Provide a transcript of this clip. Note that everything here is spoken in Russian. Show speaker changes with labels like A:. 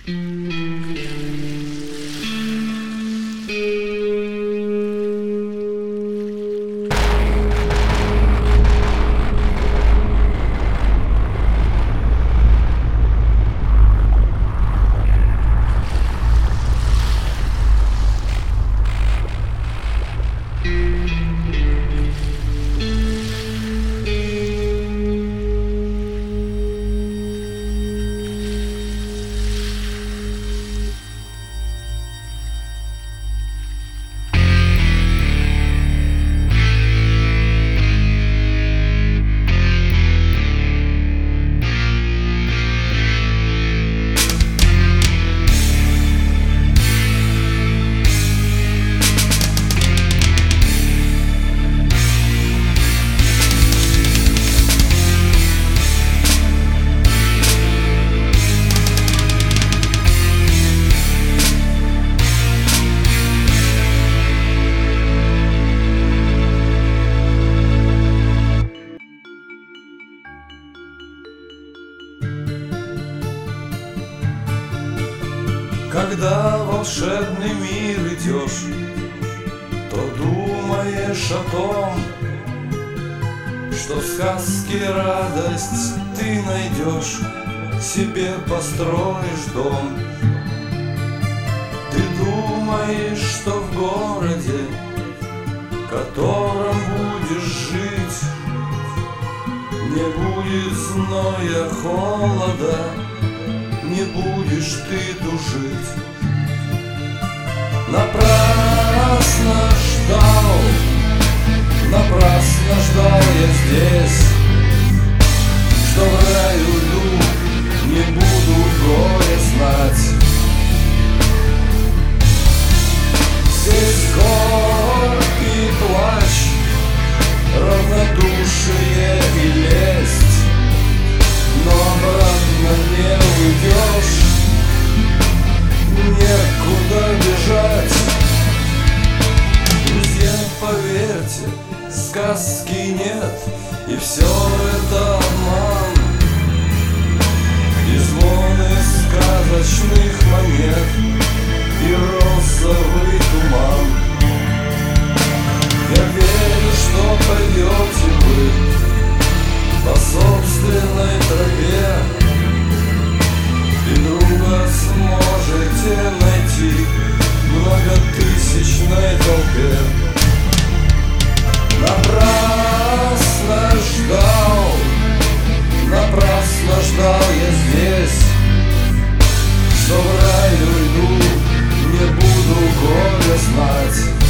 A: Когда в волшебный мир идешь, то думаешь о том, что в сказке радость ты найдешь, себе построишь дом. Ты думаешь, что в городе, в котором будешь жить, не будет зноя, холода, не будешь ты тужить. Напрасно ждал я здесь, что в раю иду, не буду горя знать. Здесь горький плач, равнодушие и лесть, но обратно не уйдешь, некуда бежать. Друзья, поверьте, сказки нет, и все это обман, и звоны сказочных монет, и розовый туман. Я верю, что пойдете вы по собственной тропе, и друга сможете найти в многотысячной толпе. Напрасно ждал я здесь, что в рай уйду, не буду горя знать.